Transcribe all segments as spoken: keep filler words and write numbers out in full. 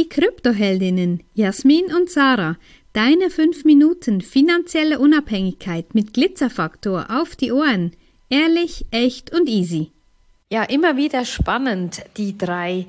Kryptoheldinnen Jasmin und Sarah. Deine fünf Minuten finanzielle Unabhängigkeit mit Glitzerfaktor auf die Ohren. Ehrlich, echt und easy. Ja, immer wieder spannend, die drei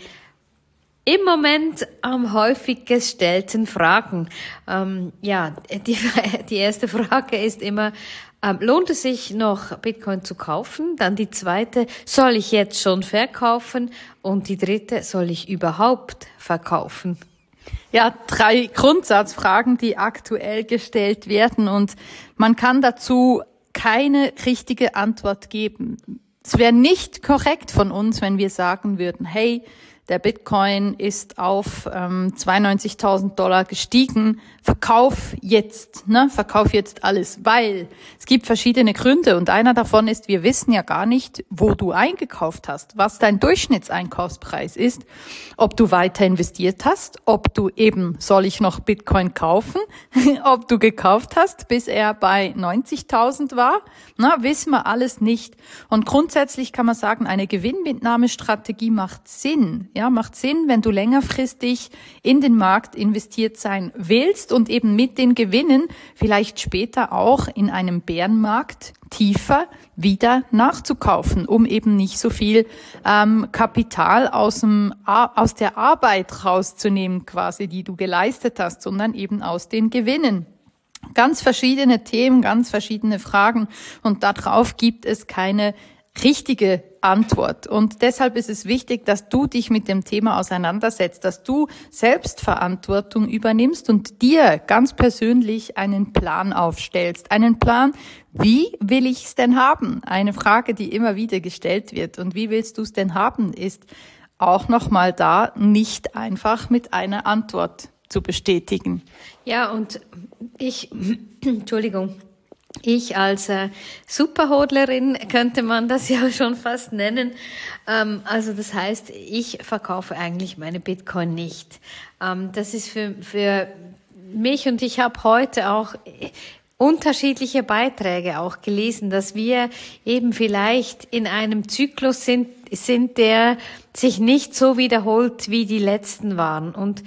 im Moment am häufig gestellten Fragen. Ähm, ja, die, die erste Frage ist immer, ähm, lohnt es sich noch Bitcoin zu kaufen? Dann die zweite, soll ich jetzt schon verkaufen? Und die dritte, soll ich überhaupt verkaufen? Ja, drei Grundsatzfragen, die aktuell gestellt werden, und man kann dazu keine richtige Antwort geben. Es wäre nicht korrekt von uns, wenn wir sagen würden, hey, der Bitcoin ist auf ähm, zweiundneunzigtausend Dollar gestiegen, verkauf jetzt, ne, verkauf jetzt alles, weil es gibt verschiedene Gründe, und einer davon ist, wir wissen ja gar nicht, wo du eingekauft hast, was dein Durchschnittseinkaufspreis ist, ob du weiter investiert hast, ob du eben, soll ich noch Bitcoin kaufen, ob du gekauft hast, bis er bei neunzigtausend war, na, wissen wir alles nicht. Und grundsätzlich kann man sagen, eine Gewinnmitnahmestrategie macht Sinn. Ja, macht Sinn, wenn du längerfristig in den Markt investiert sein willst und eben mit den Gewinnen vielleicht später auch in einem Bärenmarkt tiefer wieder nachzukaufen, um eben nicht so viel ähm, Kapital aus dem aus der Arbeit rauszunehmen, quasi, die du geleistet hast, sondern eben aus den Gewinnen. Ganz verschiedene Themen, ganz verschiedene Fragen, und darauf gibt es keine richtige Antwort. Und deshalb ist es wichtig, dass du dich mit dem Thema auseinandersetzt, dass du Selbstverantwortung übernimmst und dir ganz persönlich einen Plan aufstellst. Einen Plan, wie will ich es denn haben? Eine Frage, die immer wieder gestellt wird. Und wie willst du es denn haben, ist auch nochmal da nicht einfach mit einer Antwort zu bestätigen. Ja, und ich, Entschuldigung, ich als äh, Superhodlerin könnte man das ja schon fast nennen. Ähm, also das heißt, ich verkaufe eigentlich meine Bitcoin nicht. Ähm, das ist für, für mich, und ich habe heute auch unterschiedliche Beiträge auch gelesen, dass wir eben vielleicht in einem Zyklus sind, sind, der sich nicht so wiederholt, wie die letzten waren. Und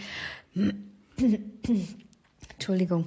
Entschuldigung.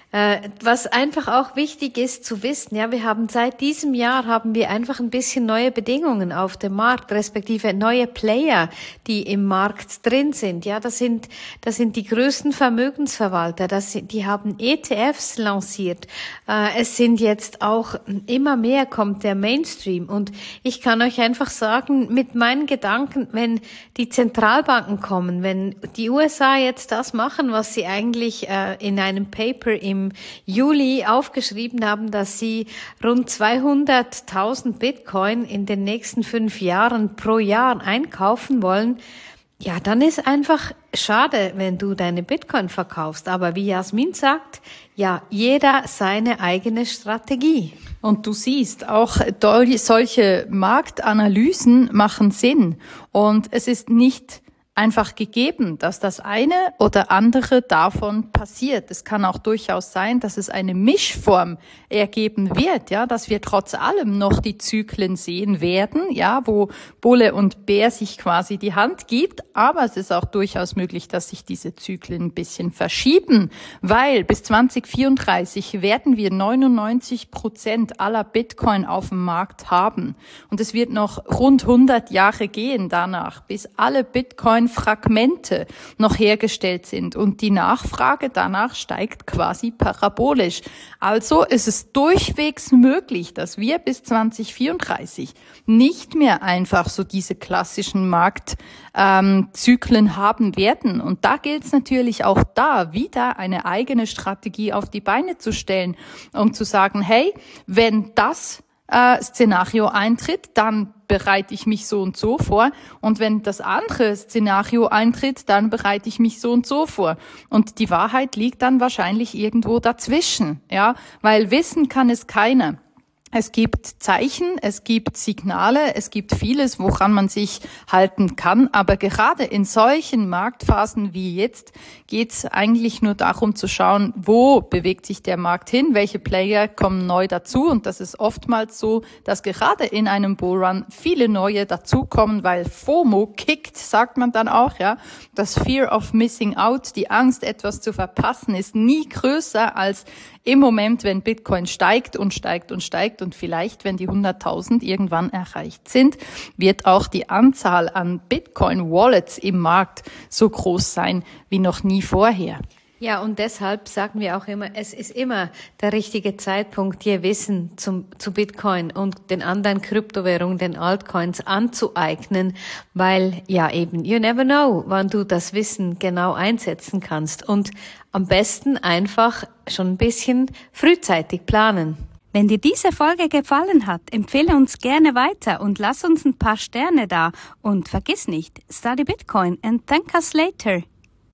Was einfach auch wichtig ist zu wissen, ja, wir haben seit diesem Jahr haben wir einfach ein bisschen neue Bedingungen auf dem Markt, respektive neue Player, die im Markt drin sind. Ja, das sind, das sind die größten Vermögensverwalter, das sind, die haben E T Fs lanciert. Es sind jetzt auch immer mehr kommt der Mainstream, und ich kann euch einfach sagen, mit meinen Gedanken, wenn die Zentralbanken kommen, wenn die U S A jetzt das machen, was sie eigentlich in einem Paper im Juli aufgeschrieben haben, dass sie rund zweihunderttausend Bitcoin in den nächsten fünf Jahren pro Jahr einkaufen wollen, ja, dann ist einfach schade, wenn du deine Bitcoin verkaufst. Aber wie Jasmin sagt, ja, jeder seine eigene Strategie. Und du siehst, auch solche Marktanalysen machen Sinn. Und es ist nicht einfach gegeben, dass das eine oder andere davon passiert. Es kann auch durchaus sein, dass es eine Mischform ergeben wird, ja, dass wir trotz allem noch die Zyklen sehen werden, ja, wo Bulle und Bär sich quasi die Hand gibt. Aber es ist auch durchaus möglich, dass sich diese Zyklen ein bisschen verschieben, weil bis zwanzig vierunddreißig werden wir neunundneunzig Prozent aller Bitcoin auf dem Markt haben. Und es wird noch rund hundert Jahre gehen danach, bis alle Bitcoin Fragmente noch hergestellt sind, und die Nachfrage danach steigt quasi parabolisch. Also ist es durchwegs möglich, dass wir bis zwanzig vierunddreißig nicht mehr einfach so diese klassischen Marktzyklen ähm, haben werden. Und da gilt es natürlich auch da wieder eine eigene Strategie auf die Beine zu stellen, um zu sagen, hey, wenn das äh, Szenario eintritt, dann bereite ich mich so und so vor. Und wenn das andere Szenario eintritt, dann bereite ich mich so und so vor. Und die Wahrheit liegt dann wahrscheinlich irgendwo dazwischen, ja, weil wissen kann es keiner. Es gibt Zeichen, es gibt Signale, es gibt vieles, woran man sich halten kann. Aber gerade in solchen Marktphasen wie jetzt geht es eigentlich nur darum zu schauen, wo bewegt sich der Markt hin, welche Player kommen neu dazu. Und das ist oftmals so, dass gerade in einem Bullrun viele neue dazukommen, weil FOMO kickt, sagt man dann auch, ja. Das Fear of Missing Out, die Angst, etwas zu verpassen, ist nie größer als im Moment, wenn Bitcoin steigt und steigt und steigt und vielleicht, wenn die hunderttausend irgendwann erreicht sind, wird auch die Anzahl an Bitcoin-Wallets im Markt so groß sein wie noch nie vorher. Ja, und deshalb sagen wir auch immer, es ist immer der richtige Zeitpunkt, dir Wissen zum, zu Bitcoin und den anderen Kryptowährungen, den Altcoins anzueignen, weil ja eben, you never know, wann du das Wissen genau einsetzen kannst und am besten einfach schon ein bisschen frühzeitig planen. Wenn dir diese Folge gefallen hat, empfehle uns gerne weiter und lass uns ein paar Sterne da und vergiss nicht, study Bitcoin and thank us later.